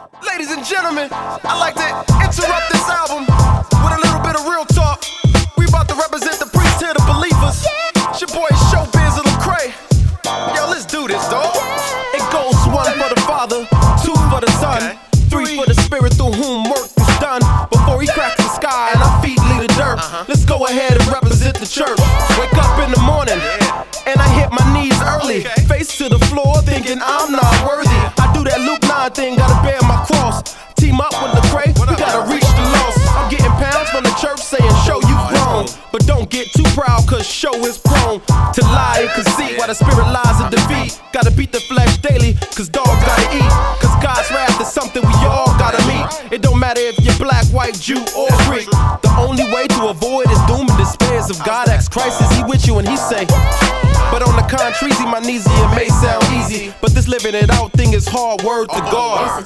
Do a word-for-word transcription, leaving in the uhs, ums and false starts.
Ladies and gentlemen, I'd like to interrupt this album with a little bit of real talk. We about to represent the priesthood of believers. It's your boy Showbiz and Lecrae. Yo, let's do this, dawg. It goes one for the Father, two for the Son, three for the Spirit through whom work is done. Before he cracks the sky and our feet leave the dirt, let's go ahead and represent the church. Wake up in the morning and I hit my knees early, face to the floor thinking I'm not worthy. I do that Luke nine thing, gotta bear my cross. Team up with Lecrae, we gotta reach the lost. I'm getting pounds from the church saying show you grown, but don't get too proud cause show is prone to lie and conceit while the spirit lies in defeat. Gotta beat the flesh daily cause dog gotta eat, cause God's wrath is something we all gotta meet. It don't matter if you're black, white, Jew or Greek. The only way to avoid is doom and despairs of God. Ask Christ, is he with you? And he say, but on the contrary, my knees, it may sound easy, but this living it out thing is hard, word to God.